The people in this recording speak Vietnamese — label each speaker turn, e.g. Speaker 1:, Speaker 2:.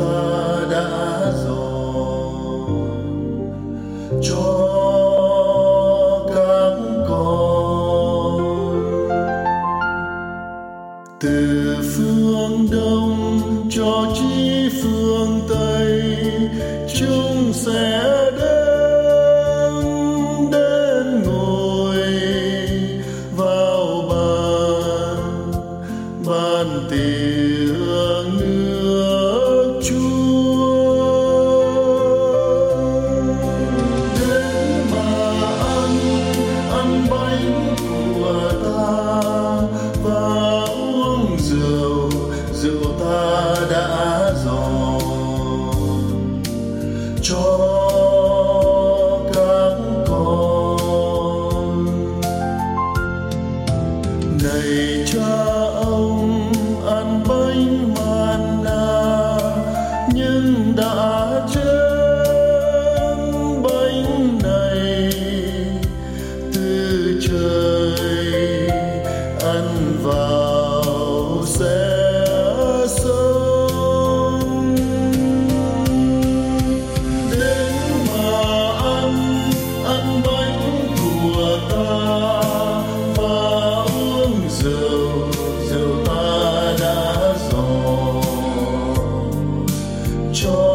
Speaker 1: đã dọn cho các con. Từ phương đông cho chí phương tây, chúng sẽ đến ngồi vào bàn tiệc nước Chúa. Đến mà ăn bánh của ta và uống rượu ta đã dọn cho các con. Này cha ông ăn bánh manna nhưng đã chén bánh này từ trời, ăn vào sẽ sống. Đến mà ăn bánh của ta và uống rượu ta đã dọn cho